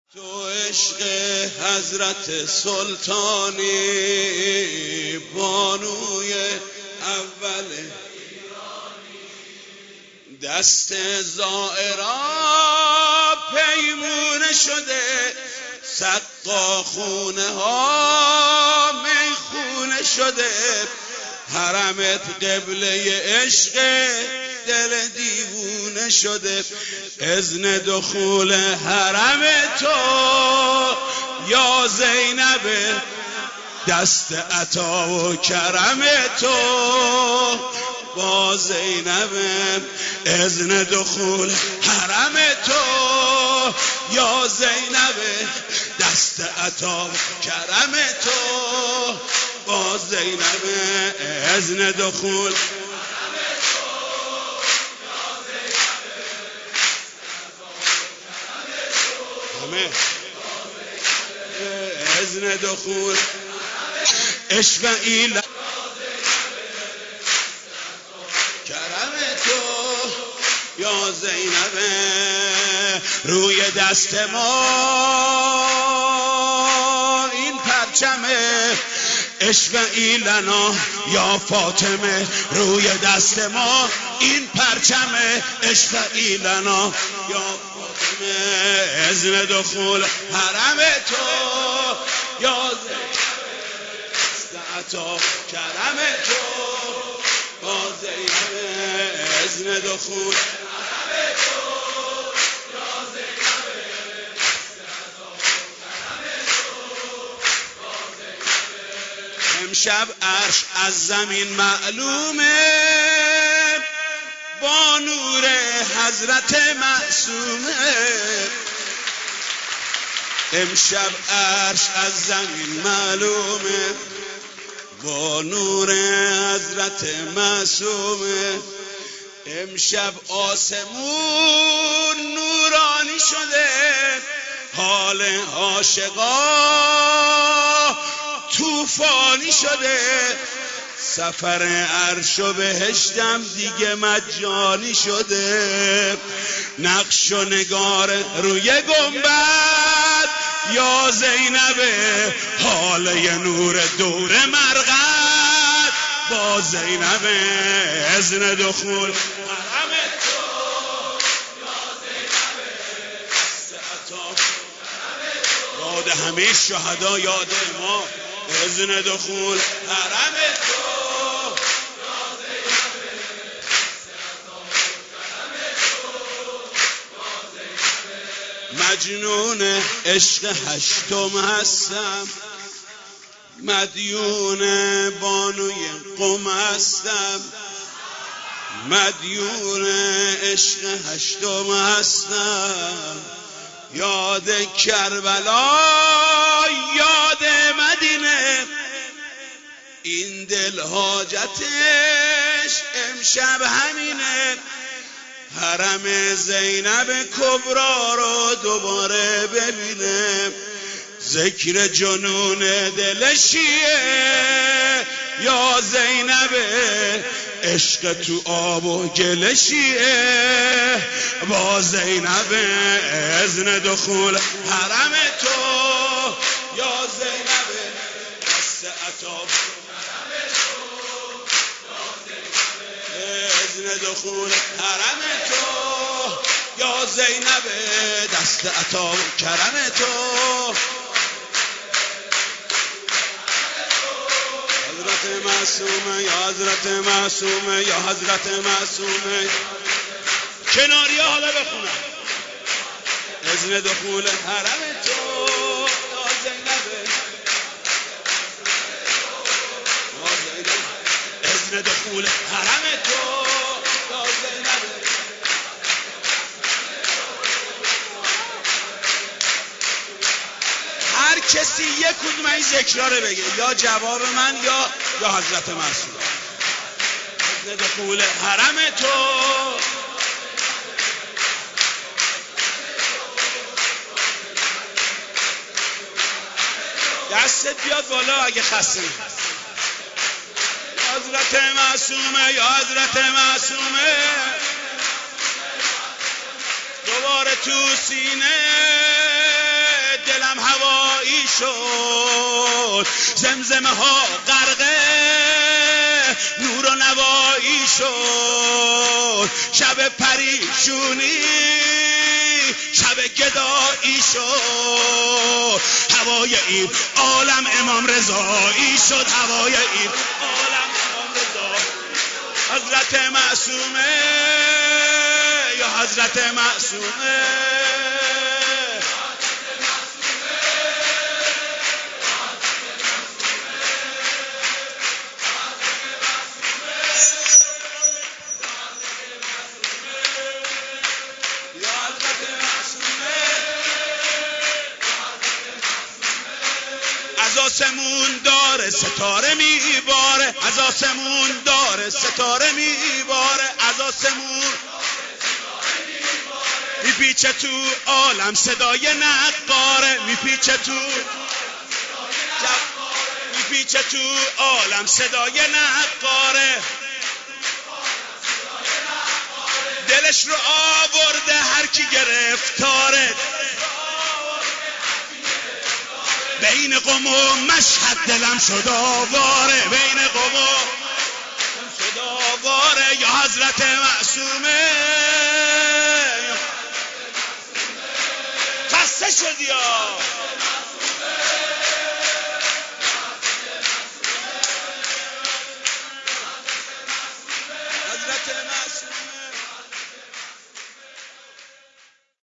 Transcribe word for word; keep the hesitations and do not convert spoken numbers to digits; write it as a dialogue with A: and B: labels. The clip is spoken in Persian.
A: تو عشق حضرت سلطانی بانوی اول دست زائرا پیمونه شده، سقا خونه ها میخونه شده، حرمت قبله عشق دل دیوونه شده. اذن دخول حرم تو یا زینب، دست عطا و کرم تو با زینب. اذن دخول حرم تو یا زینب، دست عطا و کرم تو با زینب. اذن دخول اذن دخول اشفعیل کرم تو یا زینب. روی دست ما این پرچمه، اشفعیلنا یا فاطمه. روی دست ما این پرچمه، اشفعیلنا یا اذن دخول حرم تو یا عطا کرم تو با زینب. اذن دخول حرم تو یا زینب، با زینب. امشب عرش از زمین معلومه، با نور حضرت معصومه. امشب عرش از زمین معلومه، با نور حضرت معصومه. امشب آسمون نورانی شده، حال عاشقا طوفانی شده. سفر عرش و بهشتم دیگه مجانی شده. نقش و نگار روی گنبد یا زینب، حاله نور دور مرقد با زینب. اذن دخول حرم تو یا زینب، یاد همه شهدا، یاد ما. اذن دخول حرم تو یا زینب، مجنون عشق هشتم هستم، مدیون بانوی قم هستم. مدیون عشق هشتم هستم، یاد کربلا یاد مدینه. این دل حاجتش امشب همینه، حرم زینب کبرا رو دوباره ببینه. ذکر جنون دلشیه یا زینب، عشق تو آب و گلشیه با زینب. اذن دخول حرم تو یا زینب، دست عطا اذن دخول حرم تو یا زینب، دست عطا کرم تو. حضرت معصومه یا حضرت معصومه یا حضرت معصومه. کناری ها حالا بخونم. اذن دخول حرم تو یا زینب، اذن دخول حرم تو یا زینب. هر کسی یک کدوم این ذکراره بگه، یا جواب من یا یا حضرت معصوم. اذن دخول حرم تو دستت بیاد بالا اگه خسته. حضرت معصومه یا حضرت معصومه، دوباره تو سینه شد، زمزمه ها غرقه نور و نوایی شد، شب پریشونی شب گدایی شد، هوای این عالم امام رضایی شد، هوای این عالم امام رضایی. حضرت معصومه یا حضرت معصومه، از آسمون داره ستاره میباره، از آسمون داره ستاره میباره، از آسمون میپیچه تو عالم صدای نقاره، میپیچه تو میپیچه تو عالم صدای نقاره، دلش رو آورده هر کی گرفتاره، بین قم و مشهد دلم شد آواره، بین قم و شد آواره، یا حضرت معصومه. خسته شدی یا